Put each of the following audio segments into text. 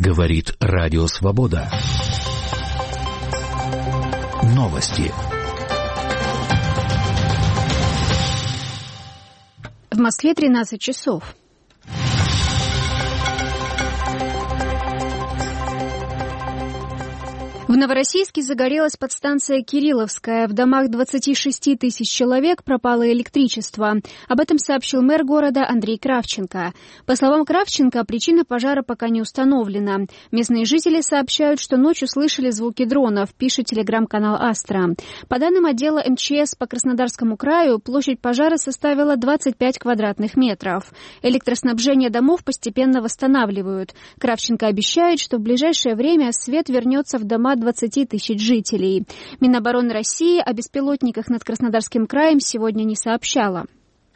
Говорит Радио Свобода. Новости. В Москве 13 часов. В Новороссийске загорелась подстанция Кирилловская. В домах 26 тысяч человек пропало электричество. Об этом сообщил мэр города Андрей Кравченко. По словам Кравченко, причина пожара пока не установлена. Местные жители сообщают, что ночью слышали звуки дронов, пишет телеграм-канал «Астра». По данным отдела МЧС по Краснодарскому краю, площадь пожара составила 25 квадратных метров. Электроснабжение домов постепенно восстанавливают. Кравченко обещает, что в ближайшее время свет вернется в дома 20 тысяч жителей. Минобороны России о беспилотниках над Краснодарским краем сегодня не сообщала.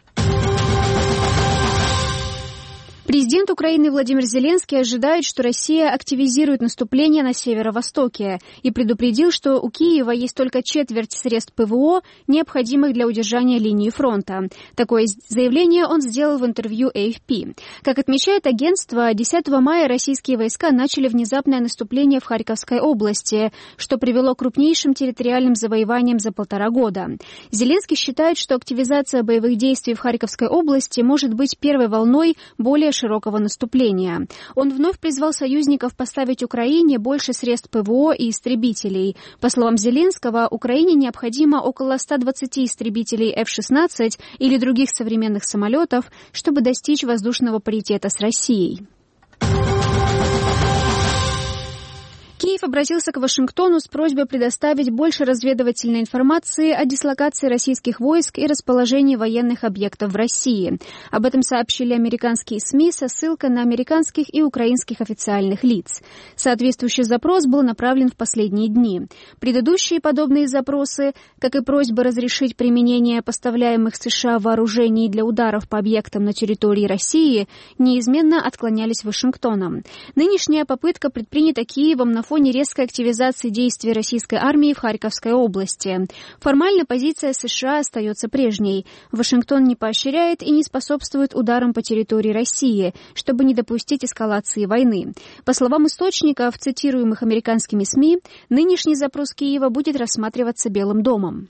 Президент Украины Владимир Зеленский ожидает, что Россия активизирует наступление на северо-востоке и предупредил, что у Киева есть только четверть средств ПВО, необходимых для удержания линии фронта. Такое заявление он сделал в интервью AFP. Как отмечает агентство, 10 мая российские войска начали внезапное наступление в Харьковской области, что привело к крупнейшим территориальным завоеваниям за 1,5 года. Зеленский считает, что активизация боевых действий в Харьковской области может быть первой волной более широкого наступления. Он вновь призвал союзников поставить Украине больше средств ПВО и истребителей. По словам Зеленского, Украине необходимо около 120 истребителей F-16 или других современных самолетов, чтобы достичь воздушного паритета с Россией. Киев обратился к Вашингтону с просьбой предоставить больше разведывательной информации о дислокации российских войск и расположении военных объектов в России. Об этом сообщили американские СМИ со ссылкой на американских и украинских официальных лиц. Соответствующий запрос был направлен в последние дни. Предыдущие подобные запросы, как и просьба разрешить применение поставляемых США вооружений для ударов по объектам на территории России, неизменно отклонялись Вашингтоном. Нынешняя попытка предпринята Киевом на фоне резкой активизации действий российской армии в Харьковской области. Формально позиция США остается прежней. Вашингтон не поощряет и не способствует ударам по территории России, чтобы не допустить эскалации войны. По словам источников, цитируемых американскими СМИ, нынешний запрос Киева будет рассматриваться Белым домом.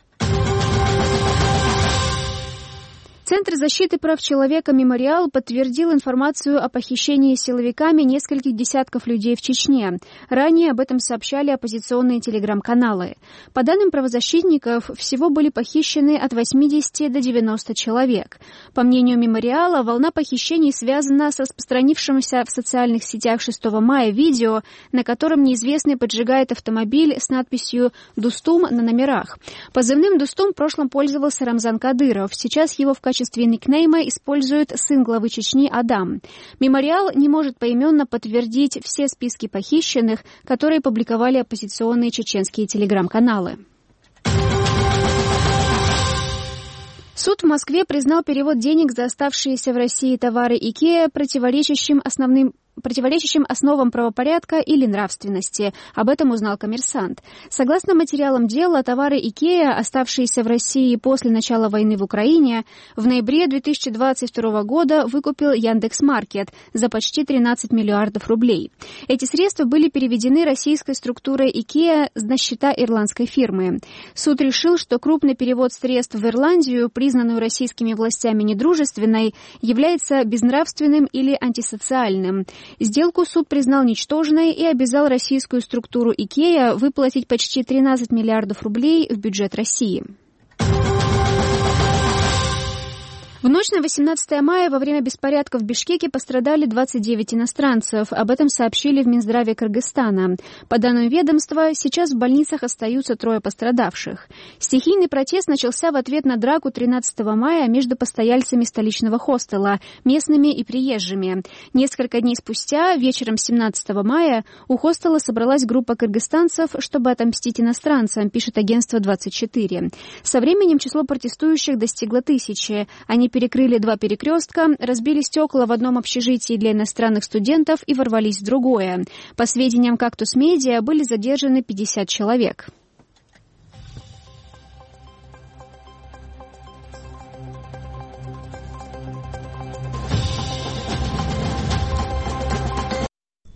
Центр защиты прав человека «Мемориал» подтвердил информацию о похищении силовиками нескольких десятков людей в Чечне. Ранее об этом сообщали оппозиционные телеграм-каналы. По данным правозащитников, всего были похищены от 80 до 90 человек. По мнению «Мемориала», волна похищений связана с распространившимся в социальных сетях 6 мая видео, на котором неизвестный поджигает автомобиль с надписью «Дустум» на номерах. Позывным «Дустум» в прошлом пользовался Рамзан Кадыров. Сейчас его в качестве никнейма использует сын главы Чечни Адам. «Мемориал» не может поименно подтвердить все списки похищенных, которые публиковали оппозиционные чеченские телеграм-каналы. Суд в Москве признал перевод денег за оставшиеся в России товары IKEA противоречащим основам правопорядка или нравственности. Об этом узнал «Коммерсант». Согласно материалам дела, товары IKEA, оставшиеся в России после начала войны в Украине, в ноябре 2022 года выкупил Яндекс.Маркет за почти 13 миллиардов рублей. Эти средства были переведены российской структурой IKEA на счета ирландской фирмы. Суд решил, что крупный перевод средств в Ирландию, признанную российскими властями недружественной, является безнравственным или антисоциальным. Сделку суд признал ничтожной и обязал российскую структуру IKEA выплатить почти 13 миллиардов рублей в бюджет России. В ночь на 18 мая во время беспорядков в Бишкеке пострадали 29 иностранцев. Об этом сообщили в Минздраве Кыргызстана. По данным ведомства, сейчас в больницах остаются 3 пострадавших. Стихийный протест начался в ответ на драку 13 мая между постояльцами столичного хостела, местными и приезжими. Несколько дней спустя, вечером 17 мая, у хостела собралась группа кыргызстанцев, чтобы отомстить иностранцам, пишет агентство 24. Со временем число протестующих достигло 1000. Они перекрыли 2 перекрестка, разбили стекла в одном общежитии для иностранных студентов и ворвались в другое. По сведениям «Кактус Медиа», были задержаны 50 человек.